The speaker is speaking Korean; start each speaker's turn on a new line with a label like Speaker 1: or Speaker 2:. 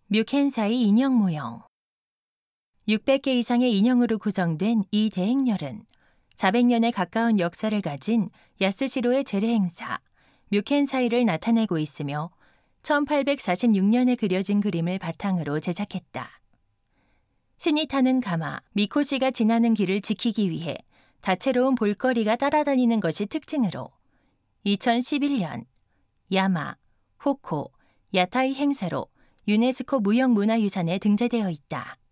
Speaker 1: 뮤켄사이 인형 모형. 600개 이상의 인형으로 구성된 이 대행렬은 400년에 가까운 역사를 가진 야스시로의 재래 행사, 뮤켄사이를 나타내고 있으며 1846년에 그려진 그림을 바탕으로 제작했다. 신이 타는 가마, 미코시가 지나는 길을 지키기 위해 다채로운 볼거리가 따라다니는 것이 특징으로 2011년 야마, 호코, 야타이 행사로 유네스코 무형문화유산에 등재되어 있다.